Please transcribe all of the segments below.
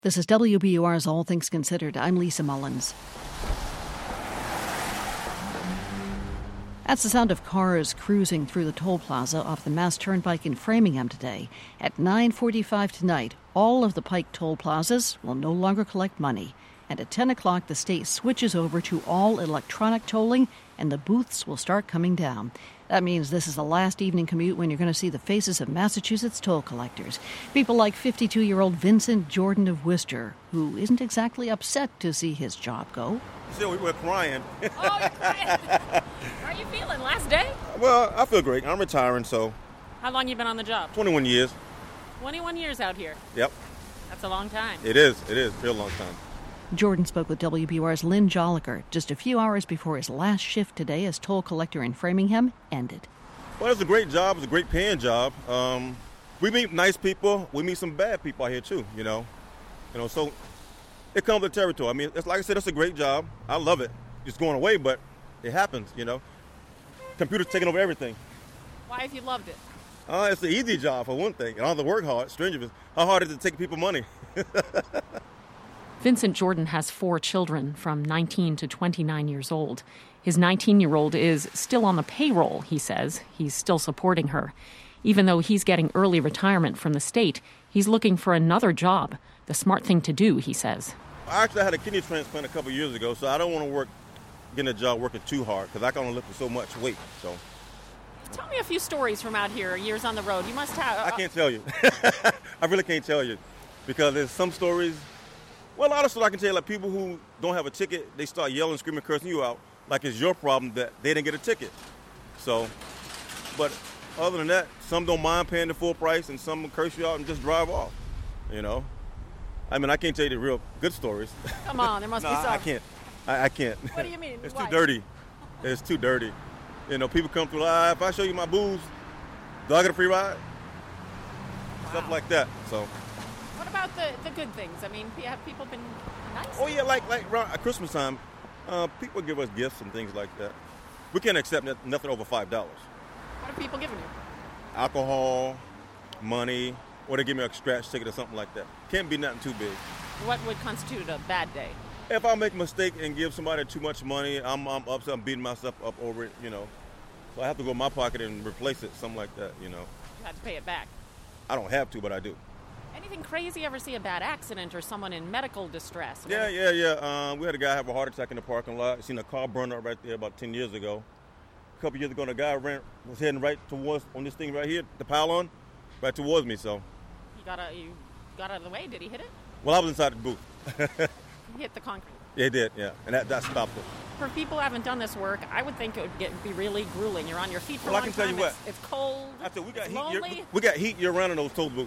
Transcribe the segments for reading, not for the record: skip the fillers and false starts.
This is WBUR's All Things Considered. I'm Lisa Mullins. That's the sound of cars cruising through the toll plaza off the Mass Turnpike in Framingham today. At 9:45 tonight, all of the Pike toll plazas will no longer collect money. And at 10 o'clock, the state switches over to all electronic tolling, and the booths will start coming down. That means this is the last evening commute when you're going to see the faces of Massachusetts toll collectors. People like 52-year-old Vincent Jordan of Worcester, who isn't exactly upset to see his job go. Still, we're crying. Oh, you're crying. How are you feeling? Last day? Well, I feel great. I'm retiring, so. How long you been on the job? 21 years. 21 years out here. Yep. That's a long time. It is. Real long time. Jordan spoke with WBUR's Lynn Joliker just a few hours before his last shift today as toll collector in Framingham ended. Well, it's a great job. It's a great paying job. We meet nice people. We meet some bad people out here, too, you know. So it comes with the territory. I mean, it's like I said, it's a great job. I love it. It's going away, but it happens, you know. Computers taking over everything. Why have you loved it? It's an easy job, for one thing. I don't have to work hard. Stranger, how hard is it to take people money? Vincent Jordan has 4 children from 19 to 29 years old. His 19-year-old is still on the payroll, he says. He's still supporting her. Even though he's getting early retirement from the state, he's looking for another job. The smart thing to do, he says. I had a kidney transplant a couple years ago, so I don't want to get a job working too hard because I can only lift so much weight. So, tell me a few stories from out here, years on the road. You must have. I can't tell you. I really can't tell you because there's some stories. Well, a lot of stuff I can tell you, like people who don't have a ticket, they start yelling, screaming, cursing you out, like it's your problem that they didn't get a ticket. So, but other than that, some don't mind paying the full price, and some will curse you out and just drive off, you know. I mean, I can't tell you the real good stories. Come on, there must be some. I can't. I can't. What do you mean? It's Why? too dirty. It's too dirty. You know, people come through, if I show you my booze, do I get a free ride? Wow. Stuff like that, so. What about the good things? I mean, have people been nice? Oh, yeah, like around Christmas time, people give us gifts and things like that. We can't accept nothing over $5. What are people giving you? Alcohol, money, or they give me a scratch ticket or something like that. Can't be nothing too big. What would constitute a bad day? If I make a mistake and give somebody too much money, I'm upset, I'm beating myself up over it, you know. So I have to go in my pocket and replace it, something like that, you know. You have to pay it back. I don't have to, but I do. Anything crazy? Ever see a bad accident or someone in medical distress? Yeah. We had a guy have a heart attack in the parking lot. I seen a car burn up right there about 10 years ago. A couple years ago, the guy was heading right towards, on this thing right here, the pylon, right towards me, so. You got out of the way? Did he hit it? Well, I was inside the booth. He hit the concrete? Yeah, he did, yeah. And that stopped it. For people who haven't done this work, I would think it would be really grueling. You're on your feet for a long time. Well, I can tell you what. It's cold. I said, it's lonely. We got heat year round in those toll booths.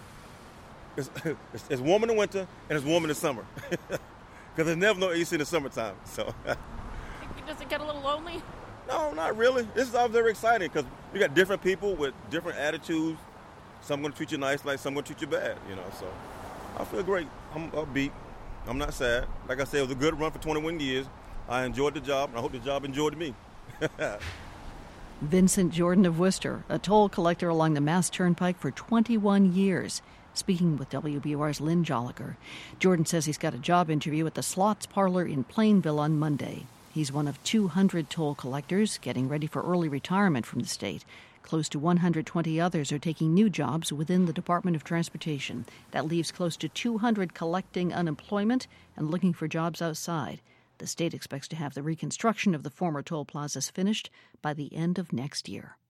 It's warm in the winter and it's warm in the summer. Because there's never no AC in the summertime. So. Does it get a little lonely? No, not really. This is all very exciting because we got different people with different attitudes. Some going to treat you nice, like some going to treat you bad, you know. So I feel great. I'm upbeat. I'm not sad. Like I said, it was a good run for 21 years. I enjoyed the job, and I hope the job enjoyed me. Vincent Jordan of Worcester, a toll collector along the Mass Turnpike for 21 years. Speaking with WBUR's Lynn Joliker. Jordan says he's got a job interview at the Slots Parlor in Plainville on Monday. He's one of 200 toll collectors getting ready for early retirement from the state. Close to 120 others are taking new jobs within the Department of Transportation. That leaves close to 200 collecting unemployment and looking for jobs outside. The state expects to have the reconstruction of the former toll plazas finished by the end of next year.